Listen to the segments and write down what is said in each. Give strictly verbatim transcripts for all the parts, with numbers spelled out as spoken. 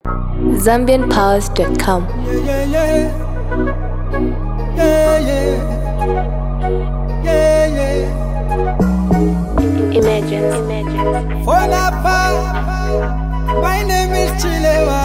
Zambian Powers dot com. Yeah, yeah, yeah, yeah, yeah, yeah. Imagine, imagine. For la paz, my name is Chilewa.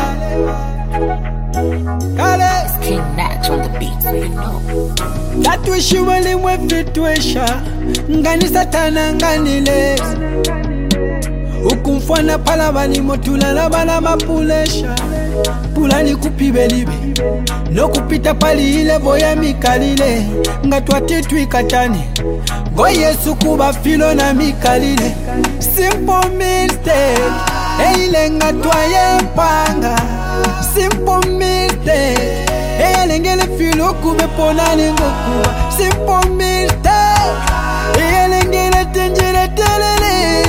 Kale, King Natch on the beat, you know. tatuishimali mwefitwesha ngani satana ngani les ukumfwana pala bali motulala bala mapulesha pulani kupibelibe no kupita pali ile boya mikalile nga twatitwikatani go Yesu kuba filo na mikalile simple mistake eile nga twaye mpanga simple mistake eyelengele filo kube ponani ngokuwa simple mistake eyelengele tenjere telele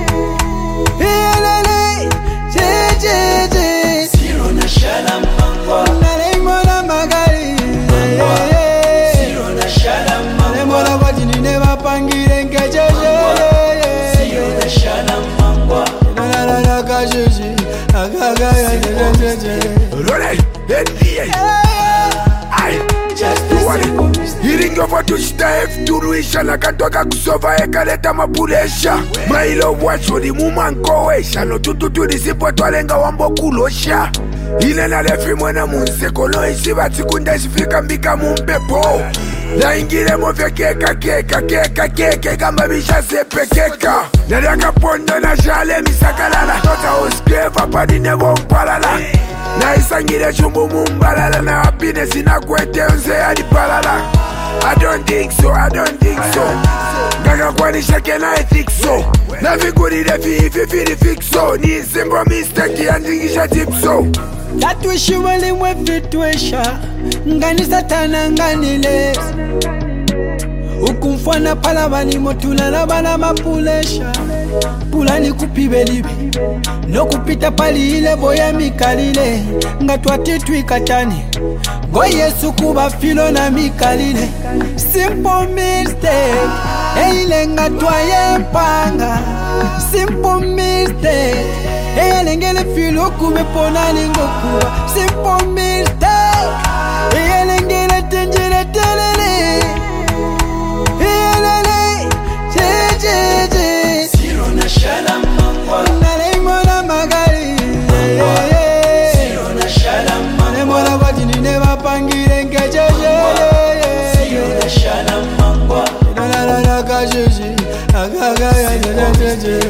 eyelele jejeje Zero na shala mangwa nalemona magali Zero na shala mangwa nalemona wajini neba pangire nkejeje Zero na shala mangwa nalalala kajeje agagaya jejeje Rolei, N D A Ai, Just a simple mistake iringo vatushita F turuisha na kantoka kusova ekaleta mapulesha mailo wachori mumankowesha no tututu nisipo twalenga wambo kulosha ile na lefi mwena munseko no isi vatikunda isifika mbika mumpepo na ingile mofya keka keka keka keke kamba bisha sepe keka naliaka pondo na shale misakalala tota uskreva padi nevo mpalala na isangile chumbu mumbalala na happiness inakwete onse adipalala I don't think so, I don't think so Gaga kwanisha can I think so na vigurire fi fi fi fi fixo ni simple mistake andingisha tipso tatuishimali mwefitwesha ngani satana ngani les ukumfwana pala bali motulala bala mapulesha pulani kupibelibe no kupita pali ile boya mikalile nga twatitwikatani go Yesu kuba filo na mikalile simple mistake eile nga twaye mpanga simple mistake eyelengele filo kube ponani ngokuwa simple mistake eyelengele tenjere telele eyelele jejeje Zero na shala mangwa nalemona magali Zero na shala mangwa nalemona wajini neba pangire nkejeje Zero na shala mangwa nalalala kajeje agagaya jejeje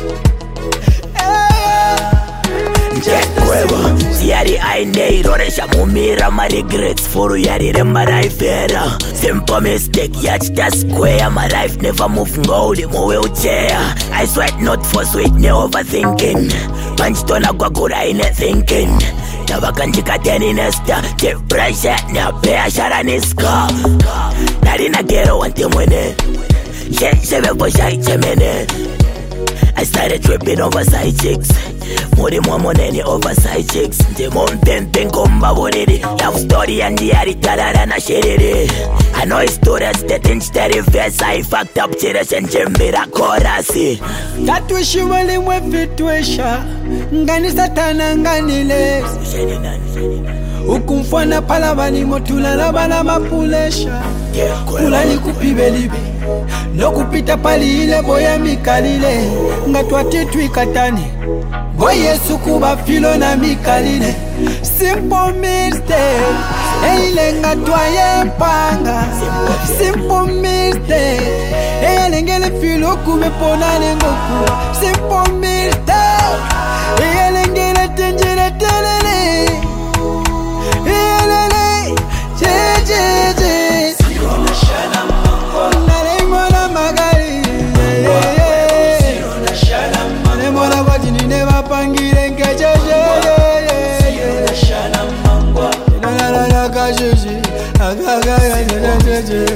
Kweva, siyari aine roresha mumira ma regrets for yari remba raifera simple mistake yachita square my life never move ngoli mo wheelchair I sweat not for sweet ne overthinking panchitona kwagura ine thinking tavakanjikateni nesta te pressure ne apea sharaniska narina gero wante mwene shebe shaichemene I started tripping over side chicks Muri mwamoneni over side chicks Ndimo mpempe nkomba boniri Love story and yari talala na shiriri I know it's to the state instead of verse I fucked up chira nchembira korasi tatuishimali mwefitwesha ngani satana ngani les ukumfwana pala bali motulala bala mapulesha pulani kupibelibe no kupita pali ile boya mikalile nga twatitwikatani go Yesu kuba filo na mikalile simple mistake eile nga twaye mpanga simple mistake eyelengele filo kube ponani ngokuwa simple mistake eyelengele tenjere telele eyelele jejeje Zero na shala mangwa nalemona magali Zero na shala mangwa nalemona wajini neba pangire nkejeje Zero na shala mangwa nalalala kajeje agagaya jejeje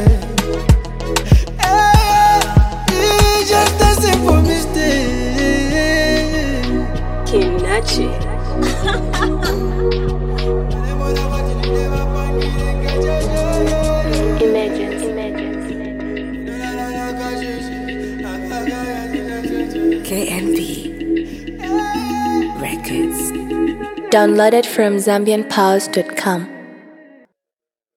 It's just a simple mistake. King Nachi. Imagine, imagine. K N B Records. Downloaded from zambian pulse dot com.